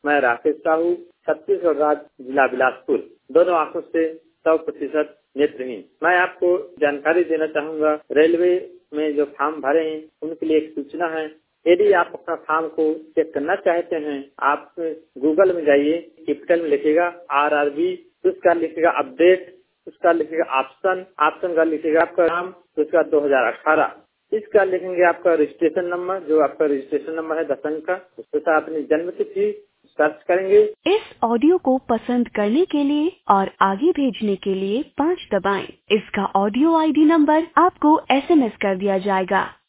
मैं राकेश साहू, छत्तीसगढ़ राज्य, जिला बिलासपुर, दोनों आंखों से 100% नेत्रहीन। मैं आपको जानकारी देना चाहूँगा, रेलवे में जो फॉर्म भरे हैं उनके लिए एक सूचना है। यदि आप अपना फॉर्म को चेक करना चाहते हैं, आप गूगल में जाइए, कैपिटल में लिखेगा RRB, उसका लिखेगा अपडेट, उसका लिखेगा ऑप्शन का लिखेगा आपका नाम, उसका 2018, इसका लिखेंगे आपका रजिस्ट्रेशन नंबर, जो आपका रजिस्ट्रेशन नंबर है 10 अंक का, उसके साथ अपनी जन्म तिथि सर्च करेंगे। इस ऑडियो को पसंद करने के लिए और आगे भेजने के लिए 5 दबाएं। इसका ऑडियो ID नंबर आपको SMS कर दिया जाएगा।